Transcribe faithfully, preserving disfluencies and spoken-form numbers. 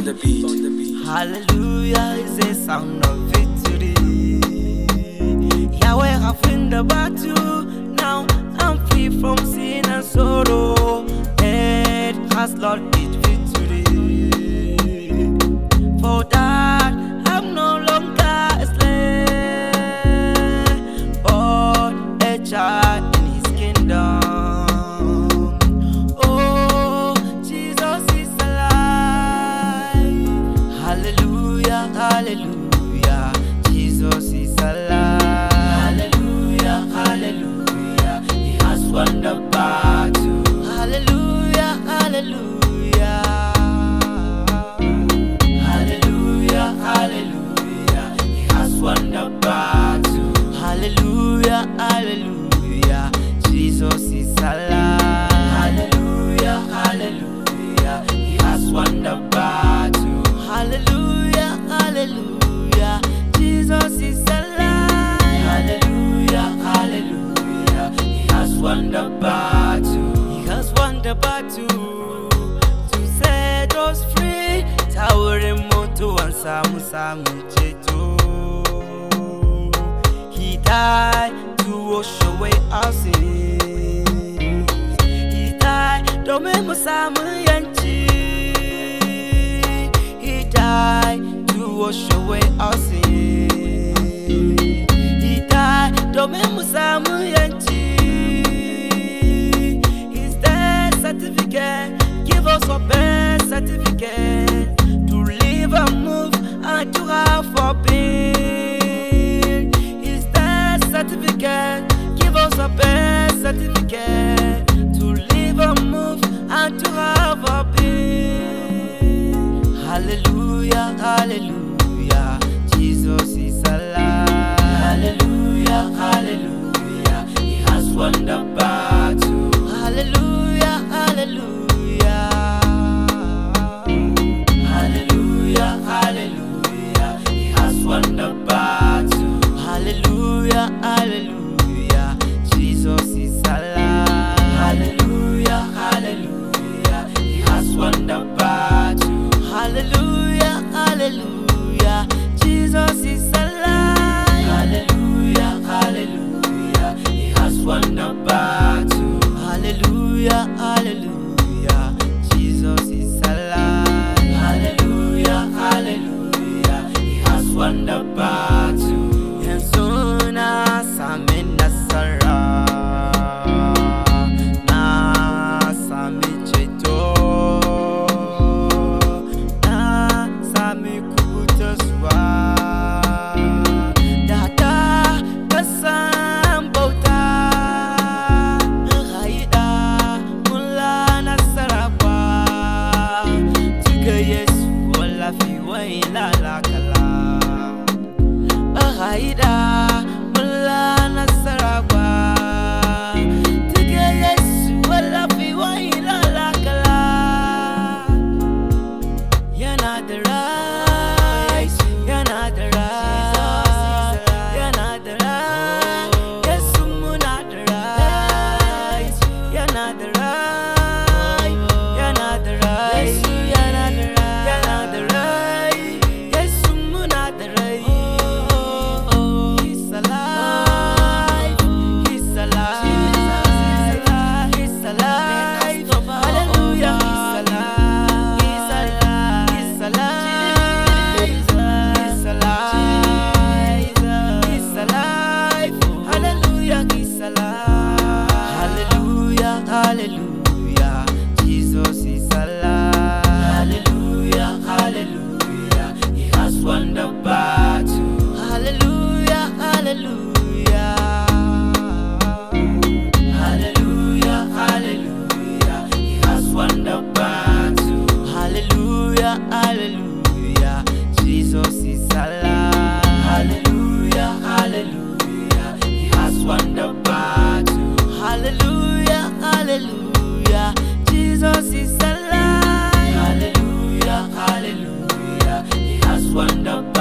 the beat. Hallelujah is a sound of victory. Yahweh have won the battle. Now I'm free from sin and sorrow. Death has lost its victory. For that I'm no longer a slave, but a child in His kingdom. Hallelujah, Jesus is alive. Hallelujah, hallelujah, He has won the battle. Hallelujah, hallelujah. Hallelujah, hallelujah, He has won the battle. Hallelujah, hallelujah, Jesus is alive. Hallelujah, hallelujah, He has won the battle. Hallelujah, hallelujah, Jesus is alive. Hallelujah, hallelujah, He has won the battle. He has won the battle to set us free. Tawere moto ansamu samu cheto. He died to wash away our sins. He died to make us samu yanchi. To wash away our sins. He died to make us samu yanchi. His death certificate give us a birth certificate to live and move and to have for being. His death certificate give us a birth certificate to live and move and to have a being. Hallelujah, hallelujah, Jesus is alive. Hallelujah, hallelujah, He has won the battle. Hallelujah, hallelujah. Hallelujah, hallelujah, He has won the battle. Hallelujah, hallelujah, Jesus is alive. Hallelujah, hallelujah, He has won the battle. Hallelujah, hallelujah, Jesus is alive. Hallelujah, hallelujah, He has won the battle. Hallelujah, hallelujah, Jesus is alive. Hallelujah, hallelujah, He has won the battle. And soon as I'm in the Haida mulla nasaragwa tige Yesu wala fi wa ila lakala. You're not the right, you're not the right, you're not the right. Yesu mu not the right, you're not the right, you're not the right, you're not the right, you're not the right. Yesu mu not the right. Hallelujah, Jesus is alive. Hallelujah, hallelujah, He has won the battle. Hallelujah, hallelujah. Hallelujah, hallelujah, He has won the battle. Hallelujah, hallelujah, Jesus is alive. Hallelujah, hallelujah, He has won the battle. Hallelujah, hallelujah, Jesus is alive. Hallelujah, hallelujah, He has won the battle.